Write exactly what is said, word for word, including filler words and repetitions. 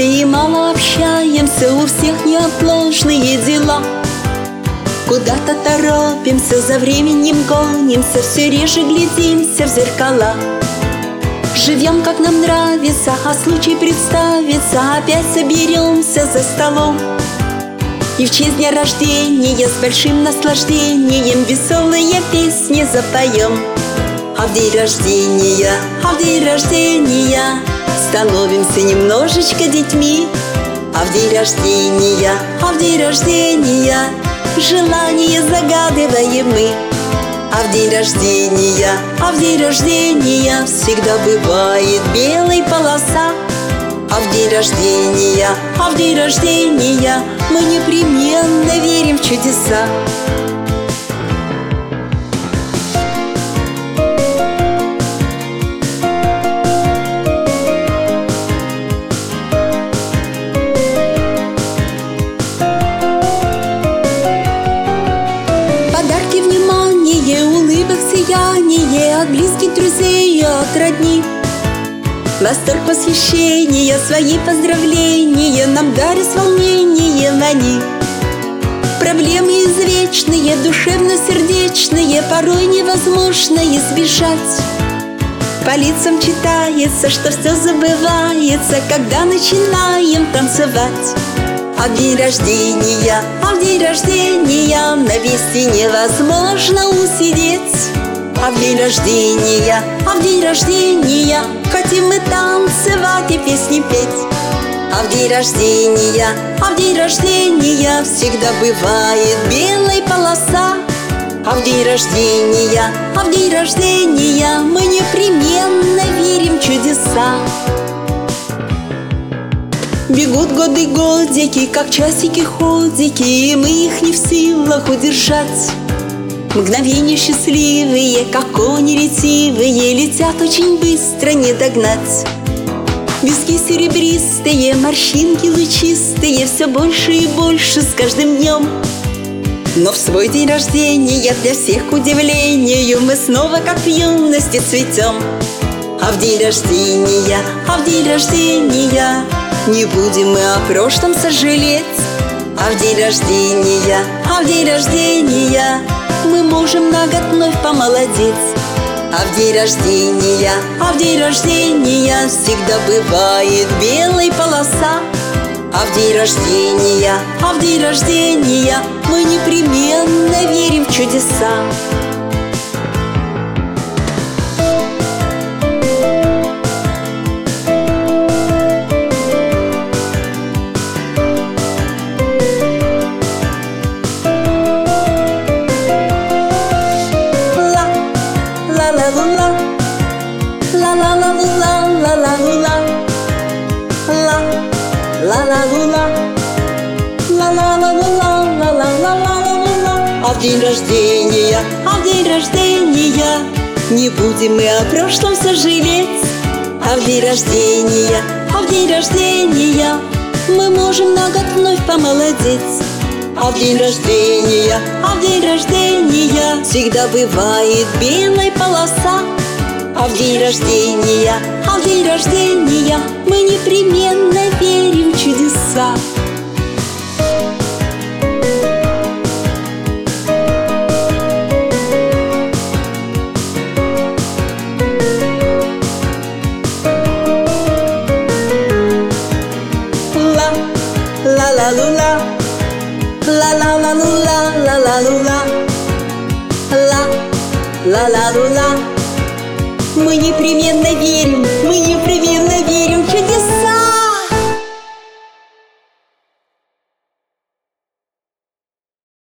Увлекаемся и мало общаемся, у всех неотложные дела. Куда-то торопимся, за временем гонимся, все реже глядимся в зеркала. Живем, как нам нравится, а случай представится, опять соберемся за столом. И в честь дня рождения с большим наслаждением веселые песни запоем. А в день рождения, а в день рождения становимся немножечко детьми. А в день рождения, а в день рождения желание загадываем мы. А в день рождения, а в день рождения всегда бывает белая полоса. А в день рождения, а в день рождения мы непременно верим в чудеса. Подарки, внимание, улыбок, сияние от близких друзей и от родни. Восторг, восхищение, свои поздравления нам дарят с волнением они. Проблемы извечные, душевно-сердечные, порой невозможно избежать. По лицам читается, что все забывается, когда начинаем танцевать. А в день рождения, а в день рождения на месте невозможно усидеть. А в день рождения, а в день рождения хотим мы танцевать и песни петь. А в день рождения, а в день рождения всегда бывает белая полоса. А в день рождения, а в день рождения мы непременно верим в чудеса. Бегут годы, годики, как часики-ходики, и мы их не в силах удержать. Мгновения счастливые, как кони ретивые, летят очень быстро, не догнать. Виски серебристые, морщинки лучистые, все больше и больше с каждым днем. Но в свой день рождения для всех к удивлению мы снова как в юности цветем. А в день рождения, а в день рождения не будем мы о прошлом сожалеть. А в день рождения, а в день рождения мы можем на год вновь помолодеть. А в день рождения, а в день рождения всегда бывает белая полоса. А в день рождения, а в день рождения мы непременно верим в чудеса. А в день рождения, а в день рождения не будем мы о прошлом сожалеть. А в день рождения, а в день рождения мы можем на год вновь помолодеть. А в день рождения, а в день рождения всегда бывает белая полоса. А в день рождения, а в день рождения мы непременно верим в чудеса. Ла-ла-лу-ла, ла-ла-ла-лу-ла, ла-ла-лу-ла, ла-ла-ла-лу-ла. Мы непременно верим, мы непременно верим в чудеса.